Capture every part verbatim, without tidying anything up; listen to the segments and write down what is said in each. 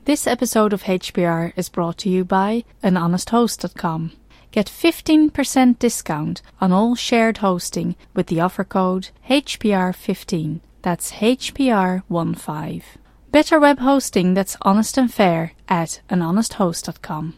This episode of H P R is brought to you by an honest host dot com. Get fifteen percent discount on all shared hosting with the offer code H P R fifteen. That's H P R fifteen. Better web hosting that's honest and fair at an honest host dot com.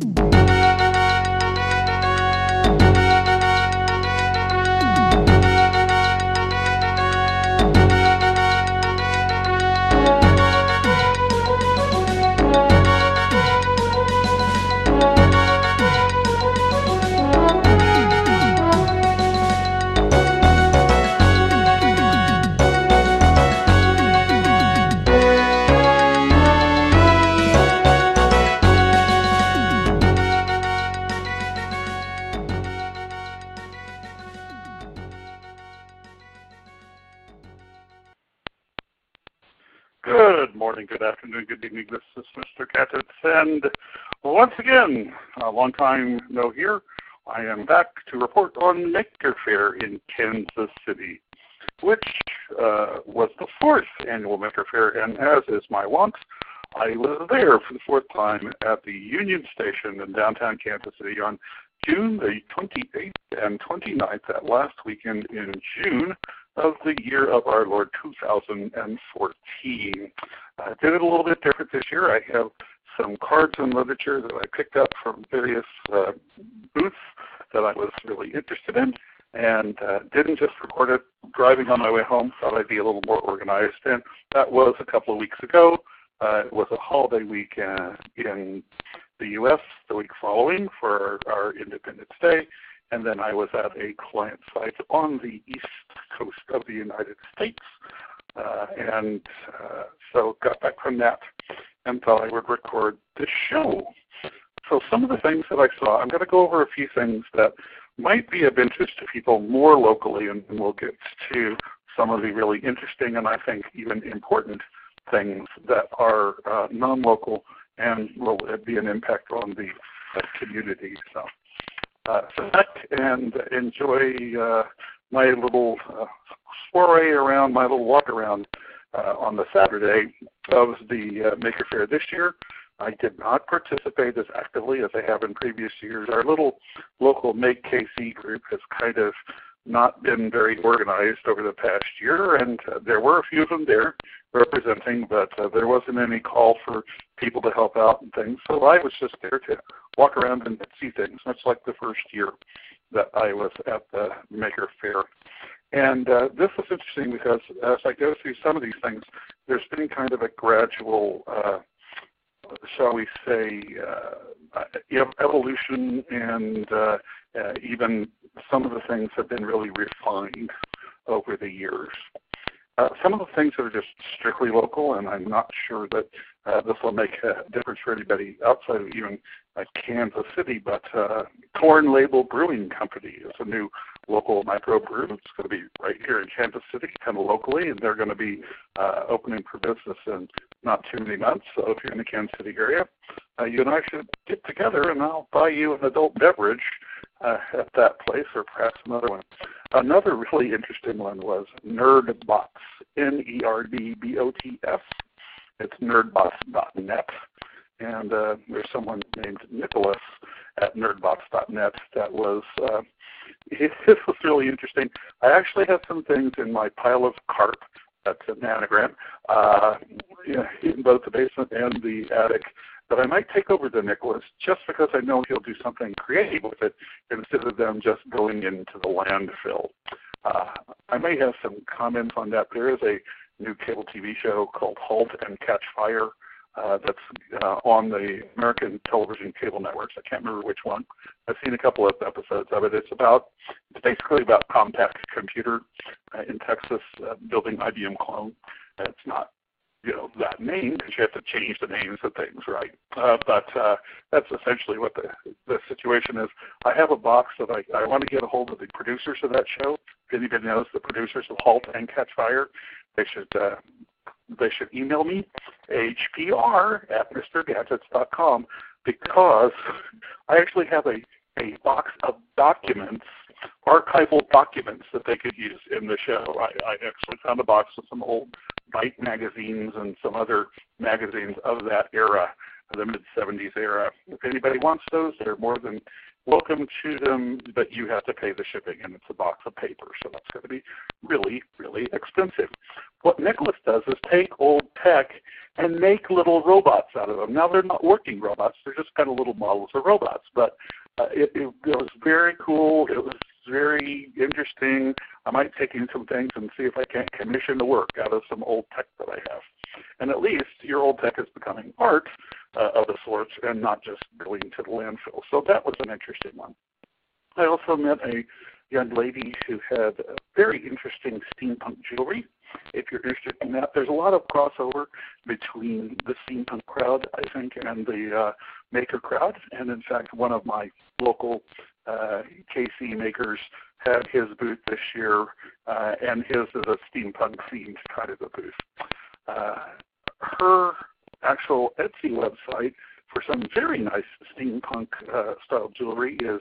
Good morning, good afternoon, good evening. This is Mister Gadgets, and once again, a long time no here, I am back to report on Maker Faire in Kansas City, which uh, was the fourth annual Maker Faire, and as is my wont, I was there for the fourth time at the Union Station in downtown Kansas City on June the twenty-eighth and twenty-ninth, that last weekend in June of the year of our Lord two thousand fourteen. I did it a little bit different this year. I have some cards and literature that I picked up from various uh, booths that I was really interested in, and uh, didn't just record it driving on my way home. Thought I'd be a little more organized, and that was a couple of weeks ago. Uh, it was a holiday week uh, in the U S the week following for our, our Independence Day. And then I was at a client site on the east coast of the United States, uh, and uh, so got back from that and thought I would record this show. So some of the things that I saw, I'm going to go over a few things that might be of interest to people more locally, and we'll get to some of the really interesting and I think even important things that are uh, non-local and will be an impact on the uh, community. So. Uh, sit back and enjoy uh, my little uh, soiree around, my little walk around uh, on the Saturday of the uh, Maker Faire this year. I did not participate as actively as I have in previous years. Our little local Make K C group has kind of not been very organized over the past year, and uh, there were a few of them there representing, but uh, there wasn't any call for people to help out and things, so I was just there to walk around and see things, much like the first year that I was at the Maker Faire. And uh, this is interesting because as I go through some of these things, there's been kind of a gradual, uh, shall we say, uh, evolution, and uh, uh, even some of the things have been really refined over the years. Uh, some of the things that are just strictly local, and I'm not sure that uh, this will make a difference for anybody outside of even uh, Kansas City, but uh, Corn Label Brewing Company is a new local microbrew. It's going to be right here in Kansas City, kind of locally, and they're going to be uh, opening for business in not too many months. So if you're in the Kansas City area, uh, you and I should get together, and I'll buy you an adult beverage uh, at that place, or perhaps another one. Another really interesting one was NerdBots, N E R D B O T S. It's nerdbots dot net. And uh, there's someone named Nicholas at nerdbots dot net that was, uh, it, this was really interesting. I actually have some things in my pile of carp, that's an anagram, uh, in both the basement and the attic, that I might take over to Nicholas just because I know he'll do something creative with it instead of them just going into the landfill. Uh, I may have some comments on that. There is a new cable T V show called Halt and Catch Fire uh, that's uh, on the American television cable networks. I can't remember which one. I've seen a couple of episodes of it. It's about, it's basically about Compaq Computer uh, in Texas uh, building I B M clone. Uh, it's not you know, that name, because you have to change the names of things, right? Uh, but uh, that's essentially what the, the situation is. I have a box that I, I want to get a hold of the producers of that show. If anybody knows the producers of Halt and Catch Fire, they should uh, they should email me, H P R at Mister Gadgets dot com, because I actually have a, a box of documents archival documents that they could use in the show. I, I actually found a box with some old Byte magazines and some other magazines of that era, the mid seventies era. If anybody wants those, they're more than welcome to them, but you have to pay the shipping, and it's a box of paper, so that's going to be really, really expensive. What Nicholas does is take old tech and make little robots out of them. Now, they're not working robots. They're just kind of little models of robots, but uh, it, it, it was very cool. It was very interesting. I might take in some things and see if I can't commission the work out of some old tech that I have. And at least your old tech is becoming art uh, of a sort and not just going to the landfill. So that was an interesting one. I also met a young lady who had a very interesting steampunk jewelry. If you're interested in that, there's a lot of crossover between the steampunk crowd, I think, and the uh, maker crowd. And in fact, one of my local uh, K C makers had his booth this year, uh, and his is a steampunk themed kind of a booth. Uh, her actual Etsy website for some very nice steampunk uh, style jewelry is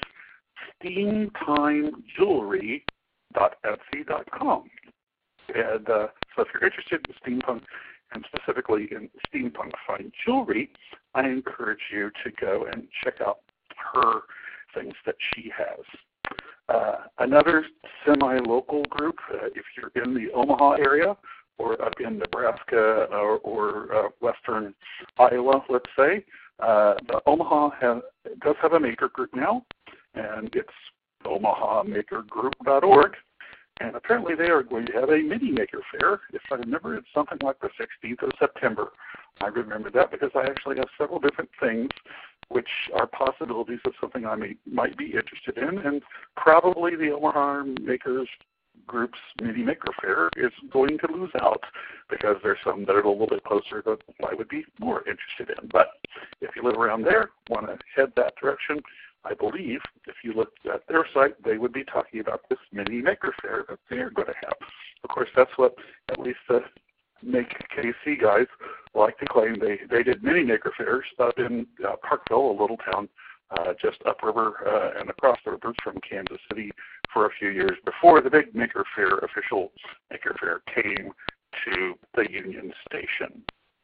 steamtimejewelry dot etsy dot com. And uh, so if you're interested in steampunk and specifically in steampunk fine jewelry, I encourage you to go and check out her things that she has. Uh, another semi-local group, uh, if you're in the Omaha area or up in Nebraska or, or uh, western Iowa, let's say, uh, the Omaha have, does have a maker group now, and it's omaha maker group dot org. And apparently they are going to have a mini maker fair. If I remember, it's something like the sixteenth of September. I remember that because I actually have several different things which are possibilities of something I may, might be interested in. And probably the Omaha Makers Group's mini maker fair is going to lose out because there's some that are a little bit closer that I would be more interested in. But if you live around there, want to head that direction, I believe if you looked at their site, they would be talking about this mini maker fair that they're going to have. Of course, that's what at least the Make K C guys like to claim. They they did mini maker fairs up in uh, Parkville, a little town uh, just upriver uh, and across the river from Kansas City for a few years before the big maker fair, official maker fair, came to the Union Station.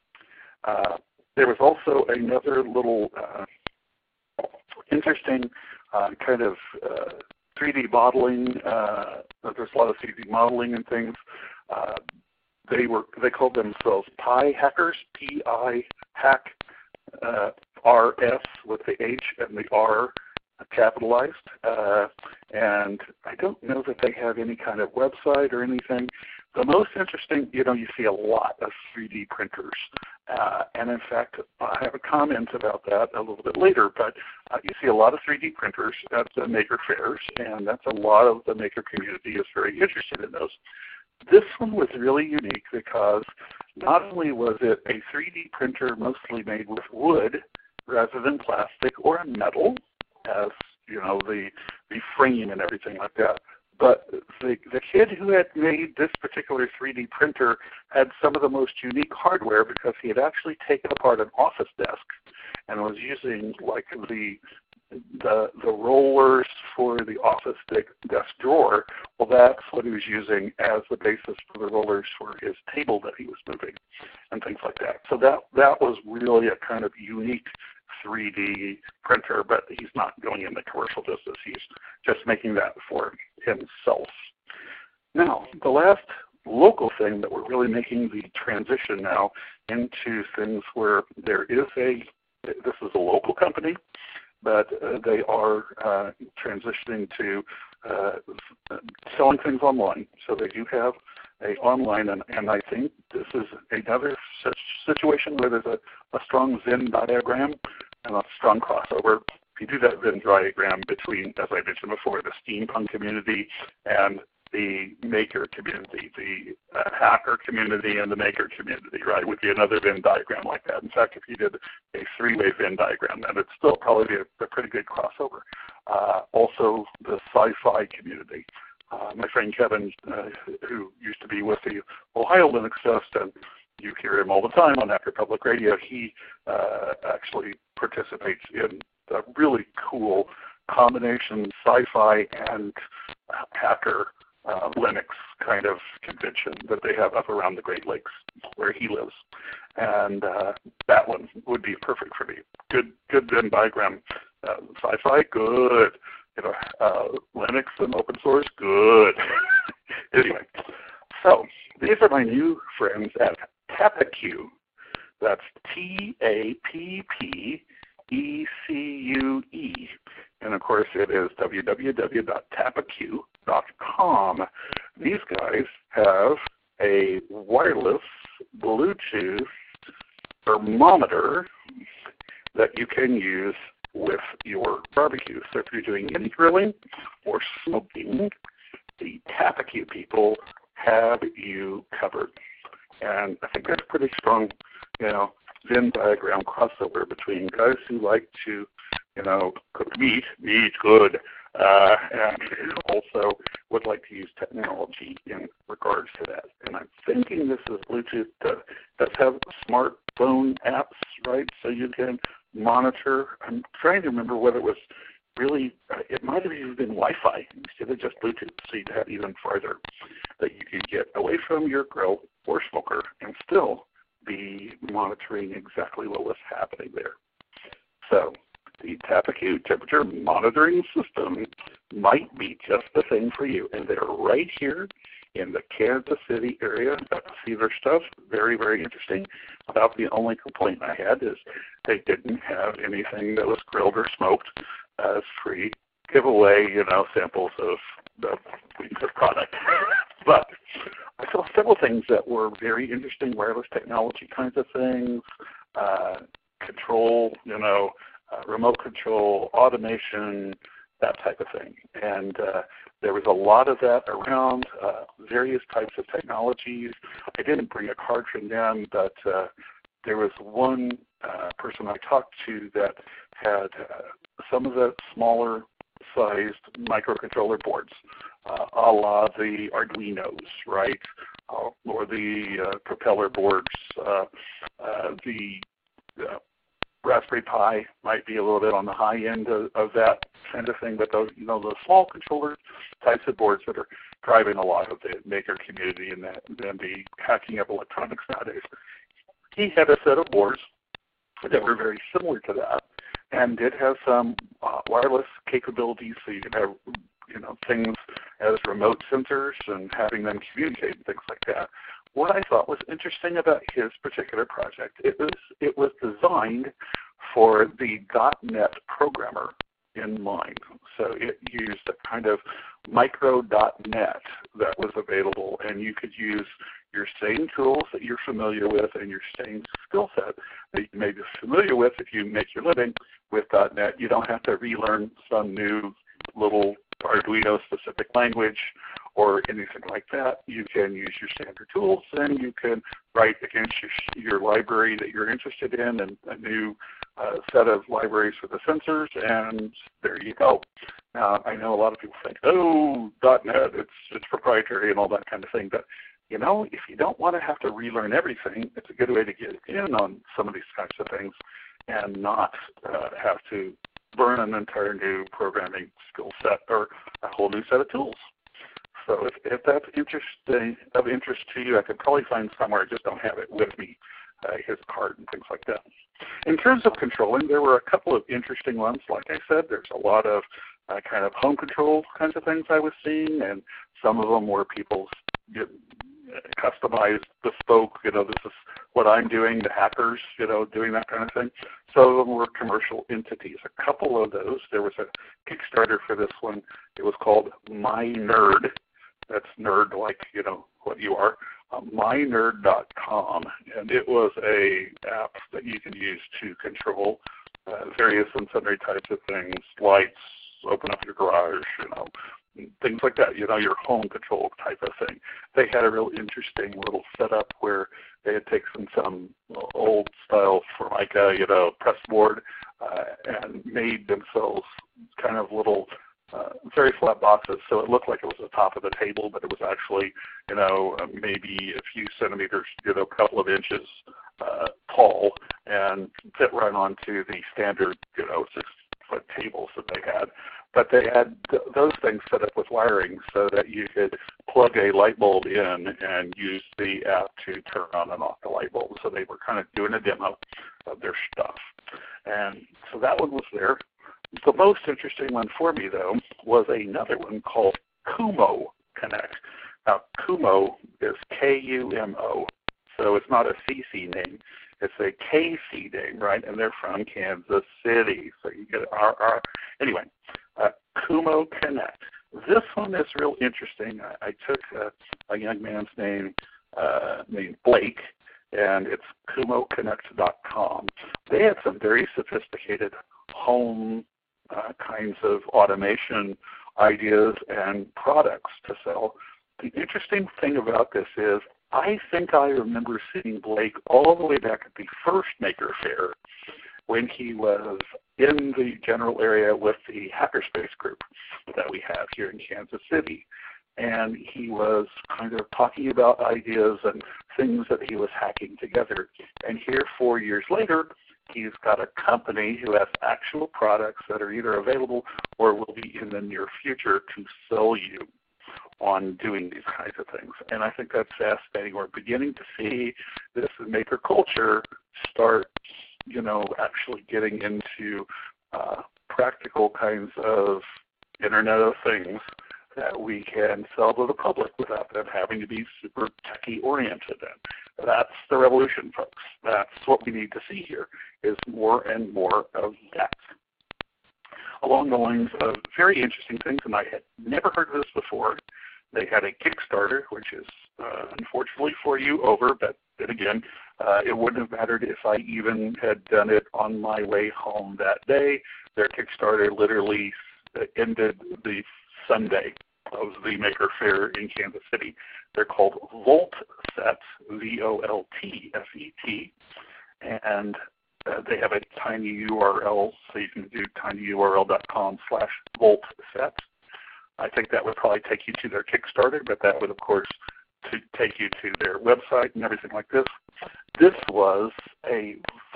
Uh, there was also another little uh, interesting uh, kind of uh, three D modeling. Uh, there's a lot of three D modeling and things. Uh, they were they called themselves Pi Hackers, P I hack uh, R S with the H and the R capitalized. Uh, and I don't know that they have any kind of website or anything. The most interesting, you know, you see a lot of three D printers. Uh, and in fact, I have a comment about that a little bit later, but uh, you see a lot of three D printers at the maker fairs, and that's a lot of the maker community is very interested in those. This one was really unique because not only was it a three D printer mostly made with wood rather than plastic or metal, as you know, the the frame and everything like that, but the, the kid who had made this particular three D printer had some of the most unique hardware because he had actually taken apart an office desk and was using like the the the rollers for the office desk drawer. Well, that's what he was using as the basis for the rollers for his table that he was moving and things like that. So that that was really a kind of unique three D printer, but he's not going into commercial business. He's just making that for himself. Now, the last local thing that we're really making the transition now into things where there is a, this is a local company, but uh, they are uh, transitioning to uh, selling things online. So they do have a online, and, and I think this is another such situation where there's a, a strong Venn diagram and a strong crossover. If you do that Venn diagram between, as I mentioned before, the steampunk community and the maker community, the uh, hacker community and the maker community, right, would be another Venn diagram like that. In fact, if you did a three-way Venn diagram, then it'd still probably be a, a pretty good crossover. Uh, also, the sci-fi community. Uh, my friend Kevin, uh, who used to be with the Ohio Linux Fest, and you hear him all the time on Hacker Public Radio, he uh, actually participates in a really cool combination sci-fi and hacker uh, Linux kind of convention that they have up around the Great Lakes where he lives. And uh, that one would be perfect for me. Good, good Venn diagram. Uh, sci-fi, good. You know, uh, Linux and open source, good. Anyway, so these are my new friends at Tappacue. That's T A P P E C U E. And of course it is w w w dot tappacue dot com. These guys have a wireless Bluetooth thermometer that you can use with your barbecue. So if you're doing any grilling or smoking, the Tappacue people have you covered. And I think that's pretty strong, you know, Venn diagram crossover between guys who like to, you know, cook meat, meat good, uh, and also would like to use technology in regards to that. And I'm thinking this is Bluetooth that does have smartphone apps, right? So you can monitor. I'm trying to remember whether it was really, uh, it might have even been Wi-Fi instead of just Bluetooth, so you'd have even farther that you could get away from your grill or smoker and still be monitoring exactly what was happening there. So the Tappacue temperature monitoring system might be just the thing for you. And they're right here in the Kansas City area. Got to see their stuff. Very, very interesting. About the only complaint I had is they didn't have anything that was grilled or smoked as free giveaway, you know, samples of the, the product. But I saw several things that were very interesting, wireless technology kinds of things, uh, control, you know, uh, remote control, automation, that type of thing. And uh, there was a lot of that around, uh, various types of technologies. I didn't bring a card from them, but uh, there was one uh, person I talked to that had uh, some of the smaller sized microcontroller boards, uh, a la the Arduinos, right, uh, or the uh, propeller boards, uh, uh, the uh, Raspberry Pi might be a little bit on the high end of, of that kind of thing, but those, you know, the small controller types of boards that are driving a lot of the maker community and that, and the hacking of electronics nowadays. He had a set of boards that were very similar to that, and did have some uh, wireless capabilities, so you could have, you know, things as remote sensors and having them communicate and things like that. What I thought was interesting about his particular project, it was it was designed for the .NET programmer in mind. So it used a kind of micro .NET that was available, and you could use your same tools that you're familiar with and your same skill set that you may be familiar with if you make your living with .NET. You don't have to relearn some new little Arduino-specific language or anything like that. You can use your standard tools, and you can write against your, your library that you're interested in and a new uh, set of libraries for the sensors, and there you go. Now, I know a lot of people think, oh, .NET, it's, it's proprietary and all that kind of thing, but you know, if you don't want to have to relearn everything, it's a good way to get in on some of these kinds of things and not uh, have to learn an entire new programming skill set or a whole new set of tools. So if, if that's interesting, of interest to you, I could probably find somewhere. I just don't have it with me, uh, his card and things like that. In terms of controlling, there were a couple of interesting ones. Like I said, there's a lot of uh, kind of home control kinds of things I was seeing, and some of them were people get customized, bespoke, you know, this is what I'm doing, the hackers, you know, doing that kind of thing. Some of them were commercial entities. A couple of those, there was a Kickstarter for this one. It was called My Nerd. That's nerd like, you know, what you are, uh, my nerd dot com. And it was a app that you can use to control uh, various and sundry types of things, lights, open up your garage, you know, things like that, you know, your home control type of thing. They had a real interesting little setup where they had taken some old style Formica, you know, press board uh, and made themselves kind of little uh, very flat boxes. So it looked like it was the top of the table, but it was actually, you know, maybe a few centimeters, you know, a couple of inches uh, tall and fit right onto the standard, you know, six foot tables that they had. But they had th- those things set up with wiring so that you could plug a light bulb in and use the app to turn on and off the light bulb. So they were kind of doing a demo of their stuff. And so that one was there. The most interesting one for me, though, was another one called Kumo Connect. Now, Kumo is K U M O, so it's not a C C name. It's a K C name, right? And they're from Kansas City, so you get R R. Anyway, uh, Kumo Connect. This one is real interesting. I, I took a, a young man's name uh, named Blake, and it's kumo connect dot com. They had some very sophisticated home uh, kinds of automation ideas and products to sell. The interesting thing about this is I think I remember seeing Blake all the way back at the first Maker Faire when he was in the general area with the Hackerspace group that we have here in Kansas City. And he was kind of talking about ideas and things that he was hacking together. And here, four years later, he's got a company who has actual products that are either available or will be in the near future to sell you on doing these kinds of things. And I think that's fascinating. We're beginning to see this maker culture start, you know, actually getting into uh, practical kinds of Internet of Things that we can sell to the public without them having to be super techie oriented. And that's the revolution, folks. That's what we need to see here, is more and more of that. Along the lines of very interesting things, and I had never heard of this before, they had a Kickstarter, which is uh, unfortunately for you over, but then again, uh, it wouldn't have mattered if I even had done it on my way home that day. Their Kickstarter literally ended the Sunday of the Maker Faire in Kansas City. They're called VoltSet, V O L T S E T, and uh, they have a tiny U R L, so you can do tinyurl.com slash VoltSet. I think that would probably take you to their Kickstarter, but that would, of course, to take you to their website and everything like this. This was a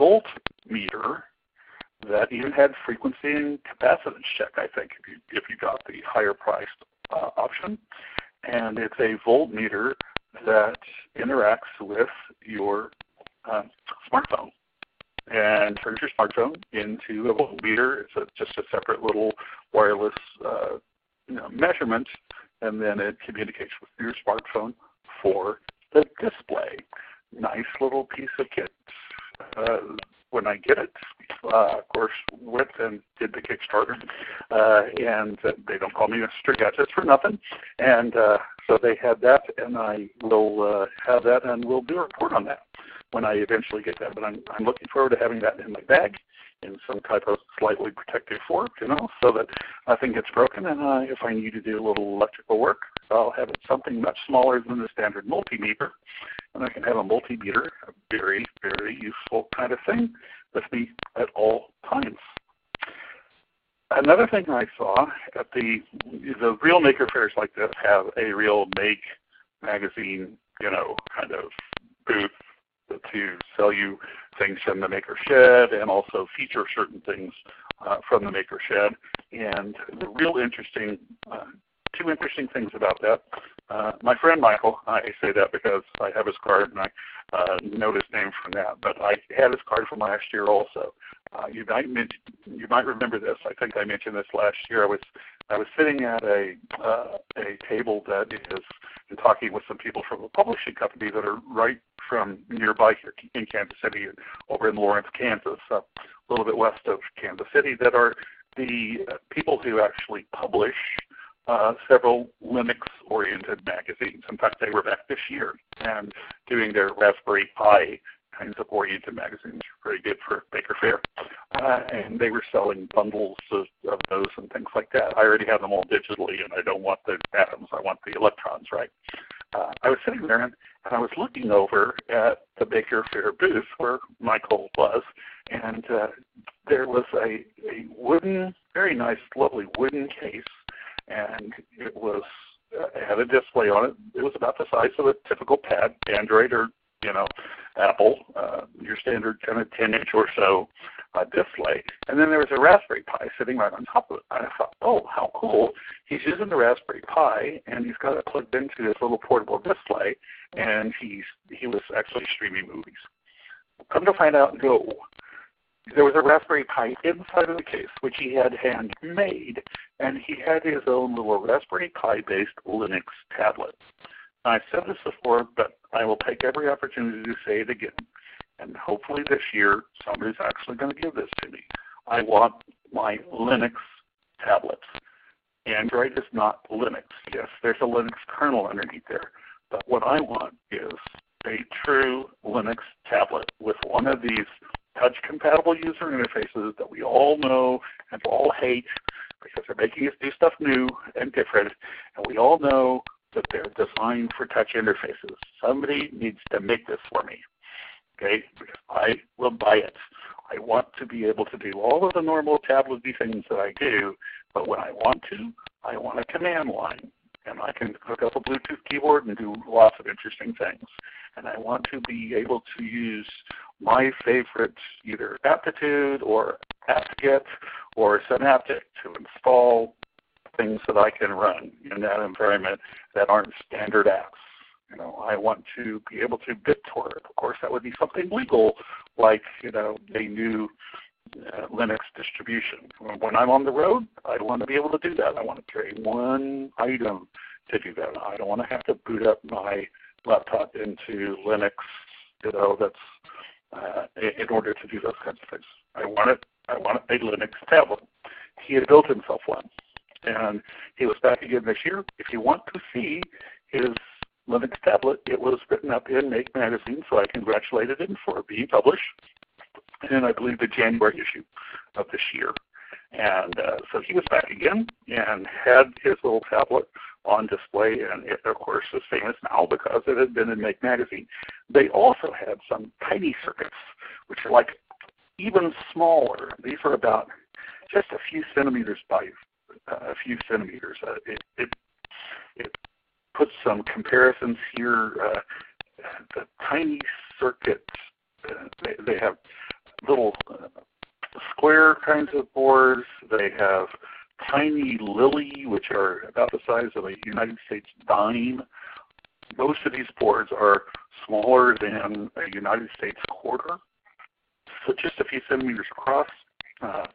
voltmeter that even had frequency and capacitance check, I think, if you, if you got the higher priced uh, option. And it's a voltmeter that interacts with your uh, smartphone and turns your smartphone into a voltmeter. It's a, just a separate little wireless uh, you know, measurement, and then it communicates with your smartphone for the display. Nice little piece of kit. Uh, when I get it, uh, of course, went and did the Kickstarter, uh, and uh, they don't call me Mister Gadgets for nothing, and uh, so they had that, and I will uh, have that, and we'll do a report on that when I eventually get that. But I'm, I'm looking forward to having that in my bag in some type of slightly protective form, you know, so that nothing gets broken, and uh, if I need to do a little electrical work, I'll have it something much smaller than the standard multimeter, and I can have a multimeter, a very, very useful kind of thing, with me at all times. Another thing I saw at the the real Maker Fairs like this have a real Make magazine, you know, kind of booth to sell you things from the Maker Shed and also feature certain things uh, from the Maker Shed. And the real interesting, uh, two interesting things about that. Uh, my friend Michael, I say that because I have his card and I uh, know his name from that, but I had his card from last year also. Uh, you might you might remember this. I think I mentioned this last year. I was I was sitting at a uh, a table that is and talking with some people from a publishing company that are right from nearby here in Kansas City, over in Lawrence, Kansas, uh, a little bit west of Kansas City, that are the uh, people who actually publish uh, several Linux-oriented magazines. In fact, they were back this year and doing their Raspberry Pi kinds of oriented magazines, very good for Maker Faire. Uh, and they were selling bundles of, of those and things like that. I already have them all digitally, and I don't want the atoms. I want the electrons, right? Uh, I was sitting there, and, and I was looking over at the Maker Faire booth where Michael was, and uh, there was a, a wooden, very nice, lovely wooden case, and it was uh, it had a display on it. It was about the size of a typical pad, Android or, you know, Apple, uh, your standard kind of ten inch or so uh, display. And then there was a Raspberry Pi sitting right on top of it. I thought, oh, how cool. He's using the Raspberry Pi, and he's got it plugged into this little portable display, and he's he was actually streaming movies. Come to find out, no. There was a Raspberry Pi inside of the case, which he had handmade, and he had his own little Raspberry Pi-based Linux tablet. I've said this before, but I will take every opportunity to say it again. And hopefully this year, somebody's actually going to give this to me. I want my Linux tablets. Android is not Linux. Yes, there's a Linux kernel underneath there. But what I want is a true Linux tablet with one of these touch-compatible user interfaces that we all know and all hate because they're making us do stuff new and different. And we all know that they're designed for touch interfaces. Somebody needs to make this for me, okay? Because I will buy it. I want to be able to do all of the normal tablet-y things that I do, but when I want to, I want a command line. And I can hook up a Bluetooth keyboard and do lots of interesting things. And I want to be able to use my favorite either Aptitude or apt-get or Synaptic to install things that I can run in that environment that aren't standard apps. You know, I want to be able to BitTorrent. Of course, that would be something legal, like, you know, a new uh, Linux distribution. When I'm on the road, I want to be able to do that. I want to carry one item to do that. I don't want to have to boot up my laptop into Linux, you know, that's uh, in order to do those kinds of things. I want it. I want a Linux tablet. He had built himself one, and he was back again this year. If you want to see his Linux tablet, it was written up in Make Magazine, so I congratulated him for being published in, I believe, the January issue of this year. And uh, so he was back again and had his little tablet on display, and it, of course, is famous now because it had been in Make Magazine. They also had some tiny circuits, which are like even smaller. These are about just a few centimeters by uh, a few centimeters. Uh, it, it, it puts some comparisons here. Uh, the tiny circuits, uh, they, they have little uh, square kinds of boards. They have tiny Lily, which are about the size of a United States dime. Most of these boards are smaller than a United States quarter, so just a few centimeters across. Uh,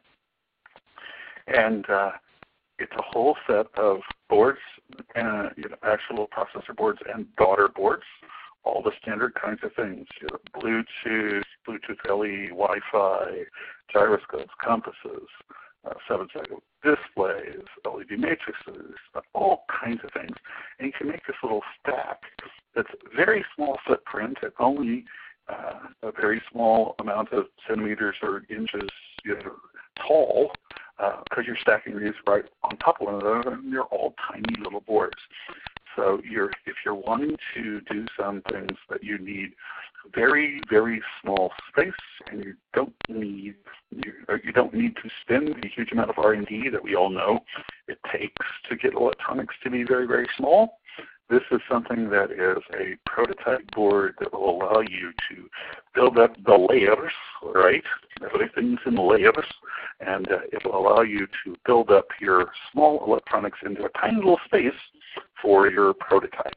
and uh, it's a whole set of boards, uh, you know, actual processor boards and daughter boards, all the standard kinds of things, you know, Bluetooth, Bluetooth L E, Wi-Fi, gyroscopes, compasses, uh, seven-second displays, L E D matrices, uh, all kinds of things. And you can make this little stack that's very small footprint at only uh, a very small amount of centimeters or inches, you know, tall, because uh, you're stacking these right on top of one another, and they're all tiny little boards. So you're, if you're wanting to do some things that you need very, very small space, and you don't need you, you don't need to spend the huge amount of R and D that we all know it takes to get electronics to be very, very small, this is something that is a prototype board that will allow you to build up the layers, right? Everything's in layers, and uh, it will allow you to build up your small electronics into a tiny little space for your prototype.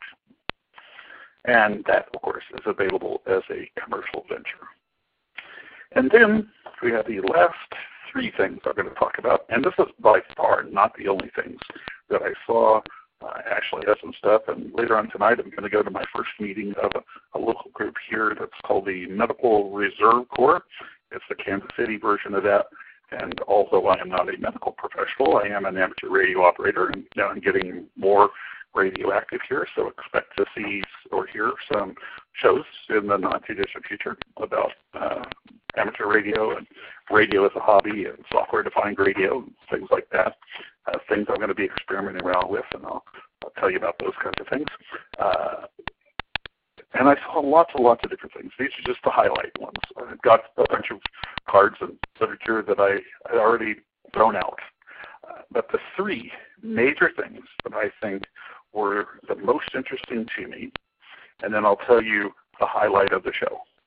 And that, of course, is available as a commercial venture. And then we have the last three things I'm going to talk about, and this is by far not the only things that I saw. I uh, actually have some stuff, and later on tonight I'm going to go to my first meeting of a, a local group here that's called the Medical Reserve Corps. It's the Kansas City version of that, and although I am not a medical professional, I am an amateur radio operator, and now I'm getting more radioactive here, so expect to see or hear some shows in the not-too-distant future about uh, amateur radio and radio as a hobby and software-defined radio and things like that, uh, things I'm going to be experimenting around with, and I'll, I'll tell you about those kinds of things. Uh, and I saw lots and lots of different things. These are just the highlight ones. I've got a bunch of cards and literature that I had already thrown out. Uh, but the three major things that I think were the most interesting to me, and then I'll tell you the highlight of the show.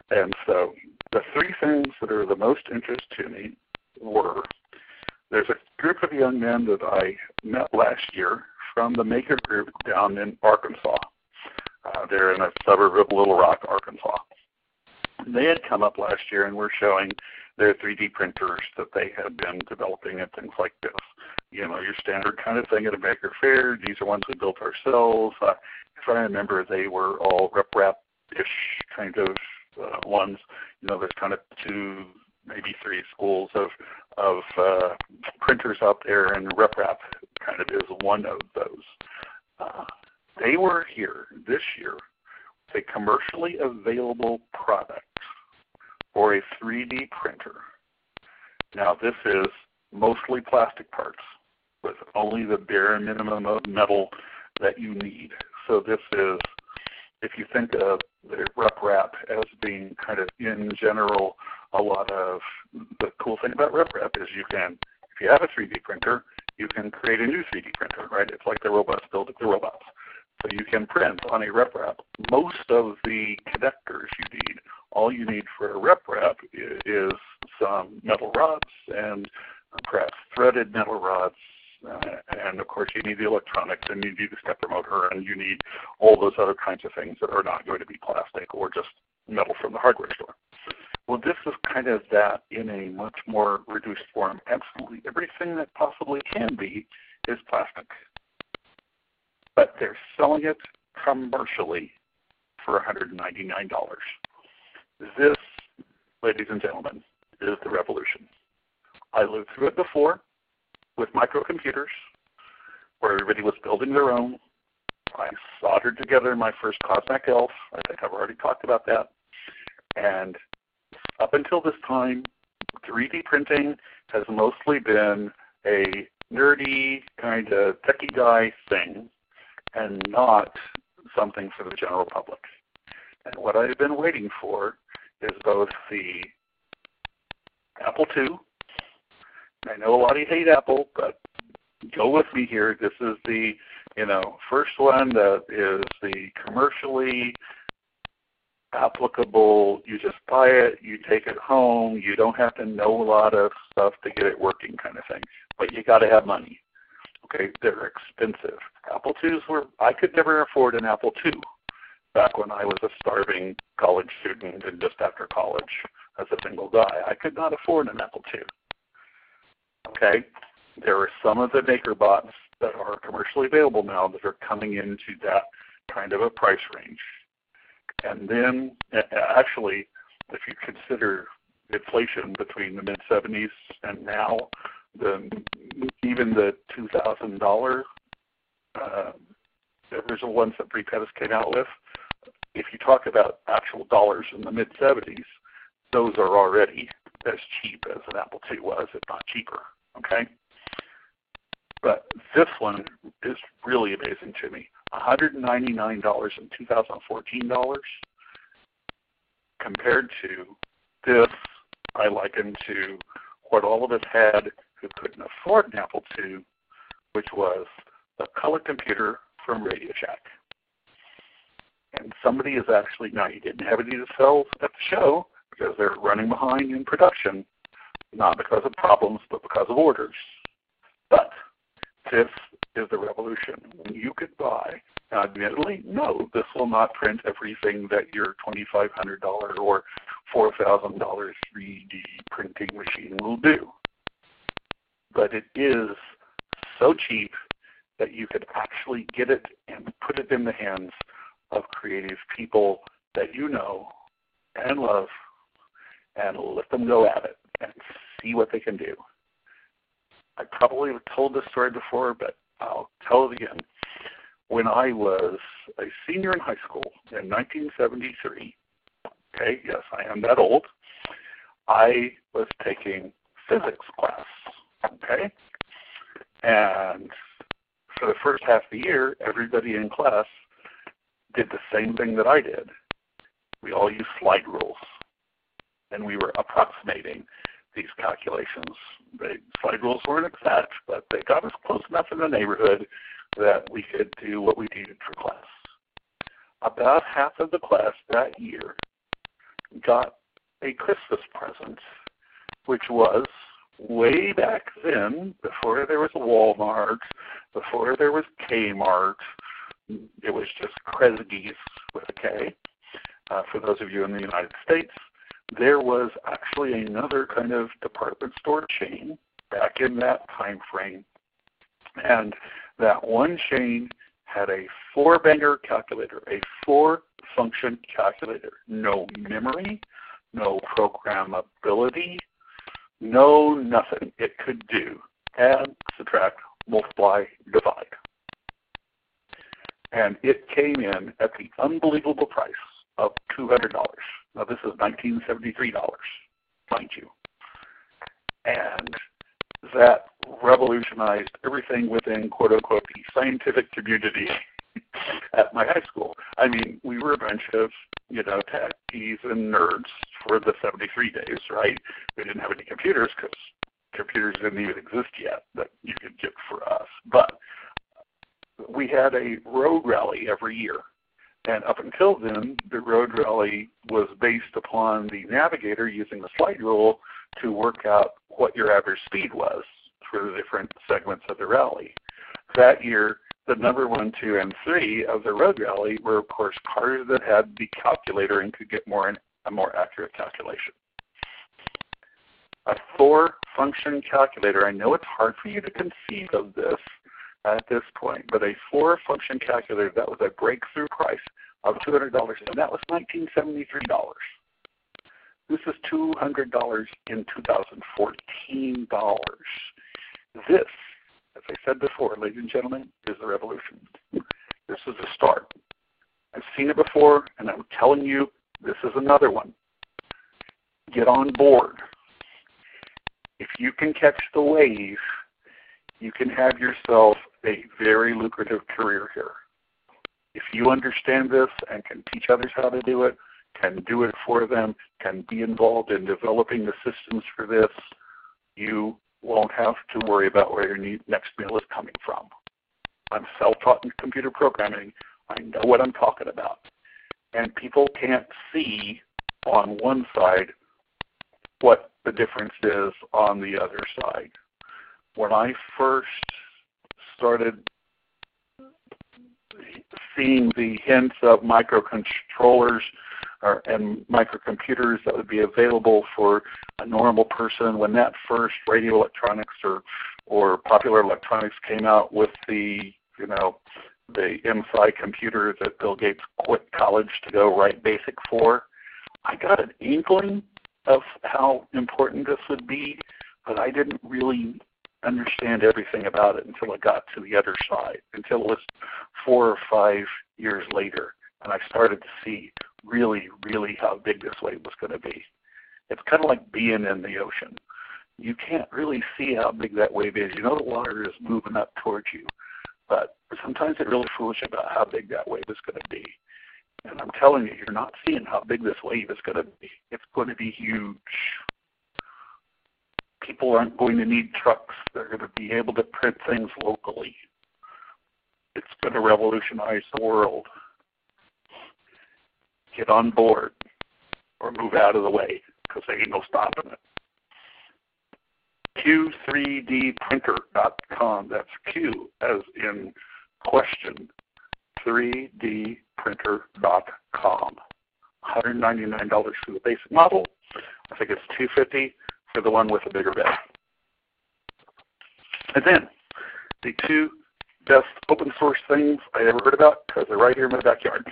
And so the three things that are the most interest to me were, there's a group of young men that I met last year from the Maker Group down in Arkansas. Uh, they're in a suburb of Little Rock, Arkansas. They had come up last year and were showing their three D printers that they had been developing and things like this. You know, your standard kind of thing at a Maker Faire. These are ones we built ourselves. Uh, if I remember, they were all RepRap-ish kind of uh, ones. You know, there's kind of two, maybe three schools of of uh, printers out there, and RepRap kind of is one of those. Uh, they were here this year with a commercially available product for a three D printer. Now, this is mostly plastic parts with only the bare minimum of metal that you need. So this is, if you think of the RepRap as being kind of in general, a lot of the cool thing about RepRap is you can, if you have a three D printer, you can create a new three D printer, right? It's like the robots build the robots. So you can print on a RepRap most of the connectors you need. All you need for a RepRap is some metal rods and perhaps threaded metal rods. Uh, and of course you need the electronics, and you need the stepper motor, and you need all those other kinds of things that are not going to be plastic or just metal from the hardware store. Well, this is kind of that in a much more reduced form. Absolutely everything that possibly can be is plastic. But they're selling it commercially for one hundred ninety-nine dollars. This, ladies and gentlemen, is the revolution. I lived through it before with microcomputers, where everybody was building their own. I soldered together my first Cosmac Elf. I think I've already talked about that. And up until this time, three D printing has mostly been a nerdy kind of techie guy thing and not something for the general public. And what I've been waiting for is both the Apple two. I know a lot of you hate Apple, but go with me here. This is the, you know, first one that is the commercially applicable. You just buy it, you take it home, you don't have to know a lot of stuff to get it working kind of thing. But you got to have money. Okay, they're expensive. Apple twos were, I could never afford an Apple two back when I was a starving college student and just after college as a single guy. I could not afford an Apple two. Okay, there are some of the MakerBots that are commercially available now that are coming into that kind of a price range. And then, actually, if you consider inflation between the mid seventies and now, the, even the two thousand dollars uh, original ones that Brepettis came out with, if you talk about actual dollars in the mid seventies, those are already as cheap as an Apple two was, if not cheaper, okay? But this one is really amazing to me. one hundred ninety-nine dollars in two thousand fourteen dollars compared to this, I liken to what all of us had who couldn't afford an Apple two, which was a color computer from Radio Shack. And somebody is actually, now you didn't have any to sell at the show because they're running behind in production, not because of problems, but because of orders. But this is the revolution. When you could buy, now admittedly, no, this will not print everything that your twenty-five hundred dollars or four thousand dollars three D printing machine will do. But it is so cheap that you could actually get it and put it in the hands of creative people that you know and love, and let them go at it and see what they can do. I probably have told this story before, but I'll tell it again. When I was a senior in high school in nineteen seventy-three, okay, yes, I am that old, I was taking physics class, okay? And for the first half of the year, everybody in class did the same thing that I did. We all used slide rules, and we were approximating these calculations. The slide rules weren't exact, but they got us close enough in the neighborhood that we could do what we needed for class. About half of the class that year got a Christmas present, which was way back then, before there was a Walmart, before there was Kmart. It was just Kresge's with a K. Uh, for those of you in the United States, there was actually another kind of department store chain back in that time frame. And that one chain had a four-banger calculator, a four-function calculator. No memory, no programmability, no nothing. It could do add, subtract, multiply, divide. And it came in at the unbelievable price of two hundred dollars. Now, this is nineteen seventy-three dollars, mind you. And that revolutionized everything within, quote-unquote, the scientific community at my high school. I mean, we were a bunch of, you know, techies and nerds for the seventy-three days, right? We didn't have any computers because computers didn't even exist yet that you could get for us. But we had a road rally every year. And up until then, the road rally was based upon the navigator using the slide rule to work out what your average speed was for the different segments of the rally. That year, the number one, two, and three of the road rally were, of course, cars that had the calculator and could get more a more accurate calculation. A four-function calculator. I know it's hard for you to conceive of this at this point, but a four-function calculator, that was a breakthrough price of two hundred dollars, and that was nineteen seventy-three dollars. This is two hundred dollars in two thousand fourteen dollars. This, as I said before, ladies and gentlemen, is the revolution. This is a start. I've seen it before, and I'm telling you, this is another one. Get on board. If you can catch the wave, you can have yourself a very lucrative career here. If you understand this and can teach others how to do it, can do it for them, can be involved in developing the systems for this, you won't have to worry about where your next meal is coming from. I'm self-taught in computer programming. I know what I'm talking about. And people can't see on one side what the difference is on the other side. When I first started seeing the hints of microcontrollers or, and microcomputers that would be available for a normal person, when that first radio electronics or or Popular Electronics came out with the, you know, the M S I computer that Bill Gates quit college to go write BASIC for, I got an inkling of how important this would be, but I didn't really understand everything about it until I got to the other side, until it was four or five years later, and I started to see really, really how big this wave was going to be. It's kind of like being in the ocean. You can't really see how big that wave is. You know the water is moving up towards you, but sometimes it's really foolish about how big that wave is going to be. And I'm telling you, you're not seeing how big this wave is going to be. It's going to be huge. People aren't going to need trucks. They're going to be able to print things locally. It's going to revolutionize the world. Get on board or move out of the way, because there ain't no stopping it. Q three D printer dot com. That's Q as in question, three D printer dot com. one hundred ninety-nine dollars for the basic model. I think it's two hundred fifty dollars for the one with a bigger bed. And then the two best open source things I ever heard about, because they're right here in my backyard.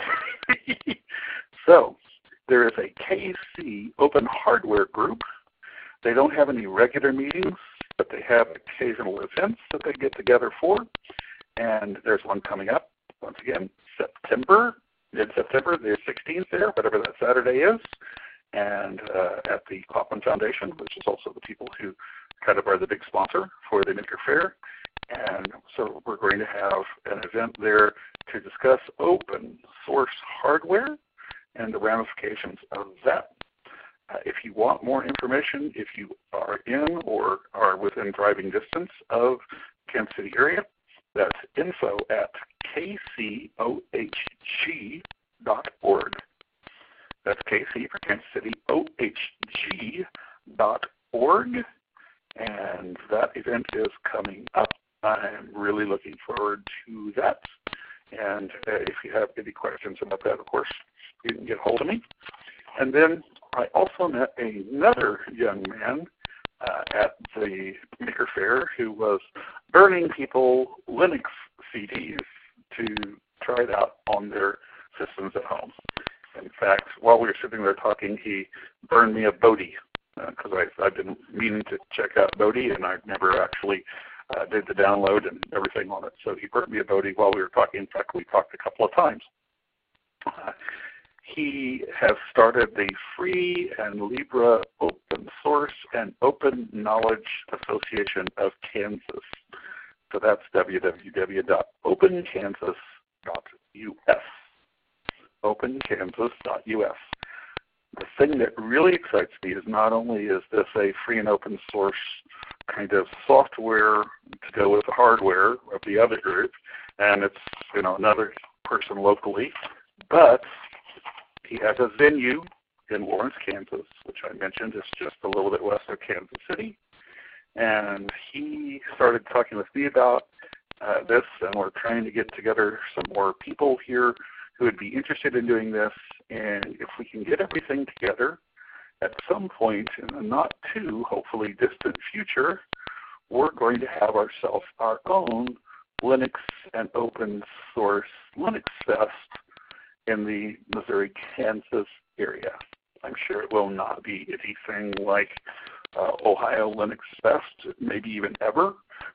So there is a K C Open Hardware group. They don't have any regular meetings, but they have occasional events that they get together for. And there's one coming up, once again, September, mid-September, the sixteenth there, whatever that Saturday is, and uh, at the Kauffman Foundation, which is also the people who kind of are the big sponsor for the Maker Faire. And so we're going to have an event there to discuss open source hardware and the ramifications of that. Uh, if you want more information, if you are in or are within driving distance of Kansas City area, that's info at k c o h g dot org. That's K C for Kansas City, O H G dot org. And that event is coming up. I'm really looking forward to that. And uh, if you have any questions about that, of course, you can get hold of me. And then I also met another young man uh, at the Maker Faire who was burning people Linux C Ds to try it out on their systems at home. In fact, while we were sitting there talking, he burned me a Bodhi because uh, I've been meaning to check out Bodhi, and I've never actually uh, did the download and everything on it. So he burned me a Bodhi while we were talking. In fact, we talked a couple of times. Uh, he has started the Free and Libre Open Source and Open Knowledge Association of Kansas. So that's w w w dot open kansas dot u s. open kansas dot u s. The thing that really excites me is not only is this a free and open source kind of software to go with the hardware of the other group, and it's, you know, another person locally, but he has a venue in Lawrence, Kansas, which I mentioned is just a little bit west of Kansas City. And he started talking with me about uh, this, and we're trying to get together some more people here who would be interested in doing this. And if we can get everything together at some point in the not too, hopefully, distant future, we're going to have ourselves our own Linux and open source Linux Fest in the Missouri-Kansas area. I'm sure it will not be anything like uh, Ohio Linux Fest, maybe even ever,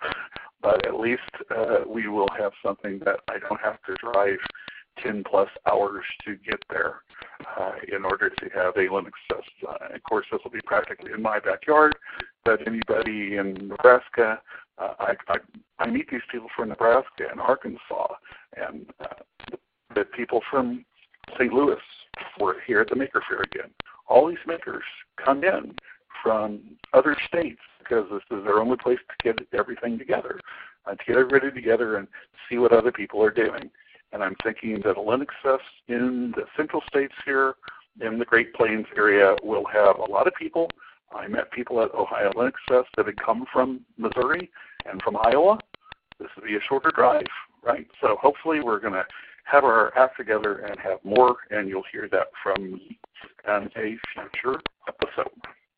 but at least uh, we will have something that I don't have to drive ten plus hours to get there uh, in order to have a Linux Fest. Uh, of course, this will be practically in my backyard, but anybody in Nebraska, uh, I, I, I meet these people from Nebraska and Arkansas, and uh, the people from Saint Louis were here at the Maker Faire again. All these makers come in from other states because this is their only place to get everything together, uh, to get everybody together and see what other people are doing. And I'm thinking that a Linux Fest in the central states here in the Great Plains area will have a lot of people. I met people at Ohio Linux Fest that had come from Missouri and from Iowa. This will be a shorter drive, right? So hopefully we're going to have our act together and have more, and you'll hear that from me in a future episode.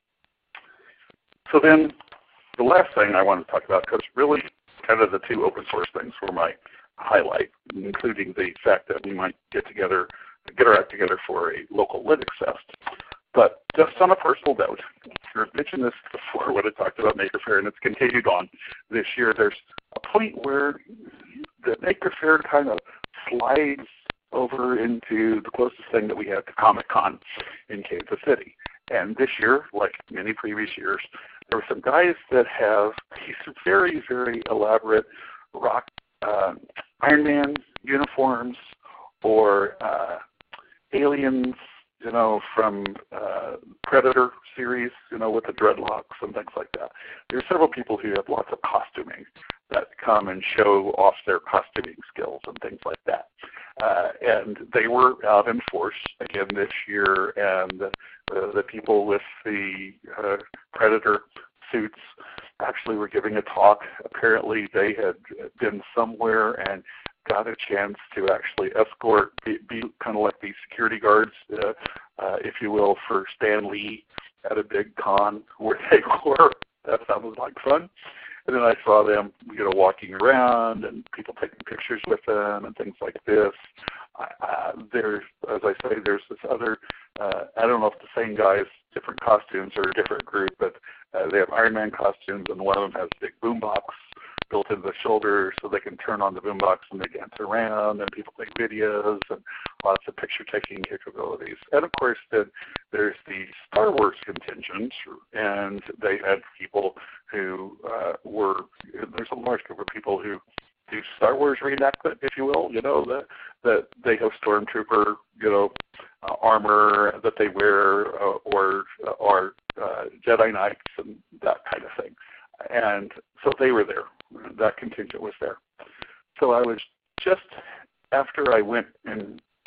So then the last thing I want to talk about, because really kind of the two open source things were my highlight, including the fact that we might get together, get our act together for a local Linux Fest. But just on a personal note, I've mentioned this before when I talked about Maker Faire, and it's continued on this year. There's a point where the Maker Faire kind of slides over into the closest thing that we have to Comic-Con in Kansas City. And this year, like many previous years, there were some guys that have these very, very elaborate rock uh, Iron Man uniforms or uh, aliens, you know, from uh, Predator series, you know, with the dreadlocks and things like that. There are several people who have lots of costuming that come and show off their costuming skills and things like that. Uh, and they were out in force again this year, and uh, the people with the uh, Predator suits actually were giving a talk. Apparently they had been somewhere and got a chance to actually escort, be, be kind of like the security guards, uh, uh, if you will, for Stan Lee at a big con where they were. That sounded like fun. And then I saw them, you know, walking around and people taking pictures with them and things like this. Uh, there's, as I say, there's this other, uh, I don't know if the same guys, different costumes or a different group, but uh, they have Iron Man costumes, and one of them has a big boombox built into the shoulder so they can turn on the boombox and they dance around, and people take videos and lots of picture-taking capabilities. And, of course, then there's the Star Wars contingent, and they had people who uh, were, there's a large group of people who do Star Wars reenactment, if you will, you know, that the, they have Stormtrooper, you know, uh, armor that they wear, uh, or, or uh, Jedi Knights and that kind of thing. And so they were there. That contingent was there. So I was just, after I went and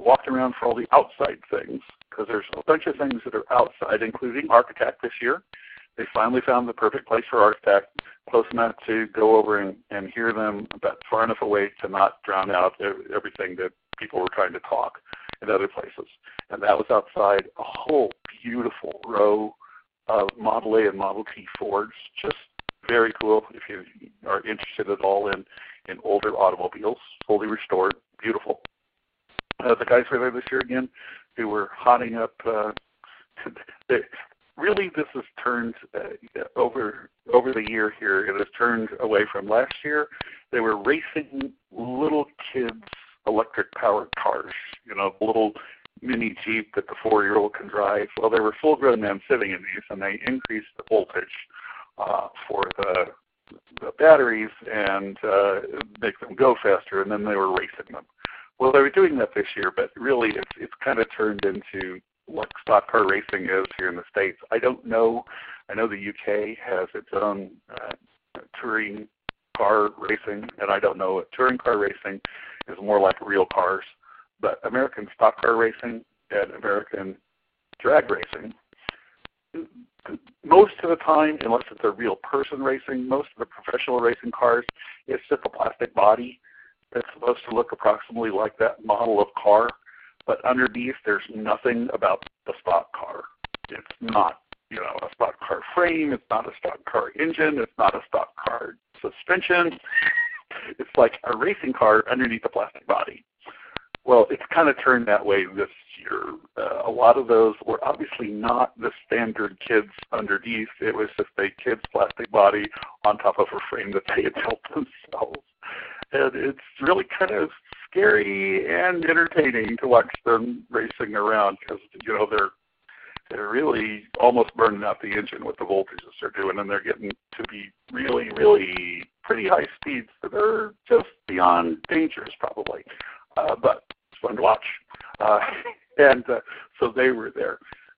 walked around for all the outside things, because there's a bunch of things that are outside, including Architect this year. They finally found the perfect place for Architect, close enough to go over and, and hear them, but far enough away to not drown out everything that people were trying to talk in other places. And that was outside a whole beautiful row of Model A and Model T Fords. Just very cool if you are interested at all in, in older automobiles, fully restored, beautiful. Uh, the guys were there this year again who were hotting up. Uh, they, really, this has turned uh, over over the year here. It has turned away from last year. They were racing little kids' electric-powered cars, you know, little mini Jeep that the four-year-old can drive. Well, there were full-grown men sitting in these, and they increased the voltage uh, for the, the batteries and uh, make them go faster, and then they were racing them. Well, they were doing that this year, but really it's, it's kind of turned into what stock car racing is here in the States. I don't know. I know the U K has its own uh, touring car racing, and I don't know. Touring car racing is more like real cars, but American stock car racing and American drag racing, most of the time, unless it's a real person racing, most of the professional racing cars, it's just a plastic body that's supposed to look approximately like that model of car. But underneath, there's nothing about the stock car. It's not, you know, a stock car frame. It's not a stock car engine. It's not a stock car suspension. It's like a racing car underneath a plastic body. Well, it's kind of turned that way this year. Uh, a lot of those were obviously not the standard kids underneath. It was just a kid's plastic body on top of a frame that they had built themselves. And it's really kind of scary and entertaining to watch them racing around because, you know, they're they're really almost burning out the engine with the voltages they're doing, and they're getting to be really, really pretty high speeds that are just beyond dangerous probably. Uh, but it's fun to watch. Uh, and uh, so they were there.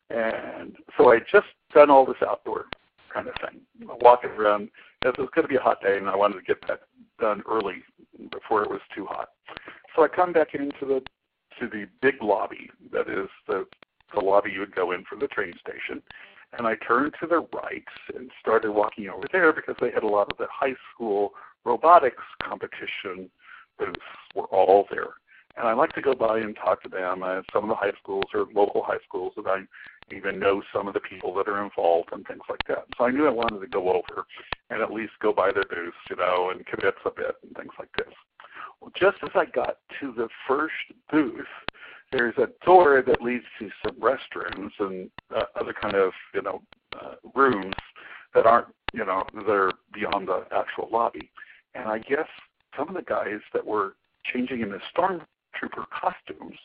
And so I just done all this outdoor kind of thing, walking around. It was going to be a hot day, and I wanted to get that done early before it was too hot. So I come back into the to the big lobby that is the, the lobby you would go in for the train station, and I turned to the right and started walking over there because they had a lot of the high school robotics competition booths were all there. And I like to go by and talk to them. Uh, some of the high schools or local high schools that I even know some of the people that are involved and things like that. So I knew I wanted to go over and at least go by their booths, you know, and convince a bit and things like this. Well, just as I got to the first booth, there's a door that leads to some restrooms and uh, other kind of, you know, uh, rooms that aren't, you know, they're beyond the actual lobby. And I guess some of the guys that were changing in the stormtrooper costumes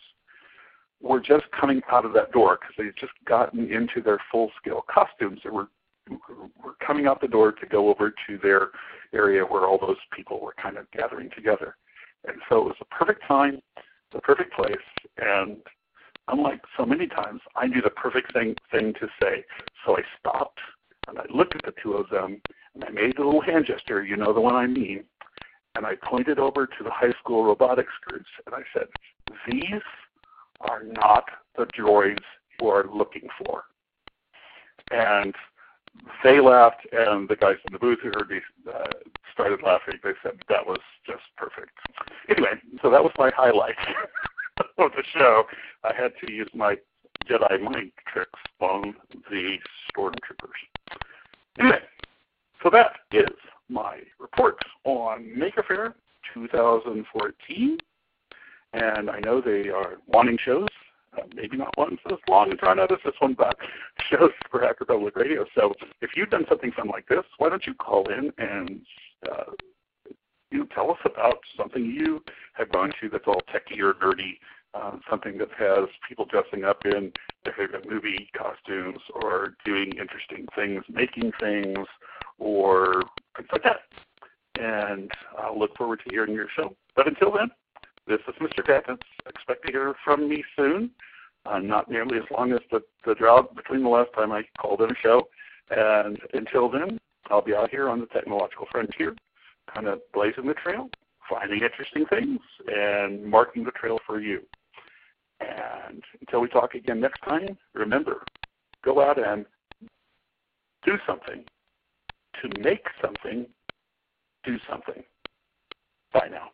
were just coming out of that door because they had just gotten into their full-scale costumes. They were, were coming out the door to go over to their area where all those people were kind of gathering together. And so it was the perfect time, the perfect place, and unlike so many times, I knew the perfect thing, thing to say. So I stopped, and I looked at the two of them, and I made a little hand gesture, you know the one I mean, and I pointed over to the high school robotics groups, and I said, these are not the droids you are looking for. And they laughed, and the guys in the booth who heard me uh, started laughing. They said that was just perfect. Anyway, so that was my highlight of the show. I had to use my Jedi mind tricks on the stormtroopers. Anyway, so that is my report on Maker Faire twenty fourteen. And I know they are wanting shows, uh, maybe not ones as long and drawn out as this one, but shows for Hacker Public Radio. So if you've done something fun like this, why don't you call in and uh, you know, tell us about something you have gone to that's all techie or nerdy, uh, something that has people dressing up in their favorite movie costumes or doing interesting things, making things, or things like that. And I'll look forward to hearing your show. But until then, this is Mister Katzitz. Expect to hear from me soon. Uh, not nearly as long as the, the drought between the last time I called in a show. And until then, I'll be out here on the technological frontier, kind of blazing the trail, finding interesting things, and marking the trail for you. And until we talk again next time, remember, go out and do something. To make something, do something. Bye now.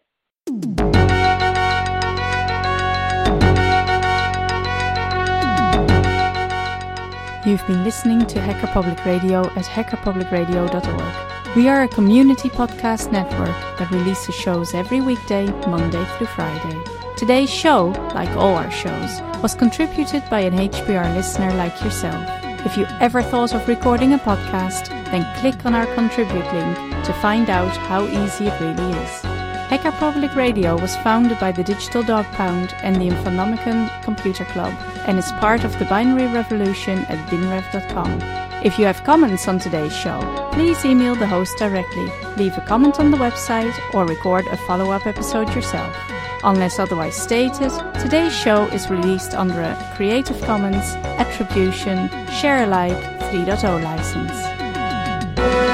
You've been listening to Hacker Public Radio at hacker public radio dot org. We are a community podcast network that releases shows every weekday, Monday through Friday. Today's show, like all our shows, was contributed by an H P R listener like yourself. If you ever thought of recording a podcast, then click on our contribute link to find out how easy it really is. Hacker Public Radio was founded by the Digital Dog Pound and the Infonomicon Computer Club and is part of the Binary Revolution at binrev dot com. If you have comments on today's show, please email the host directly, leave a comment on the website, or record a follow-up episode yourself. Unless otherwise stated, today's show is released under a Creative Commons Attribution Share Alike three point oh license.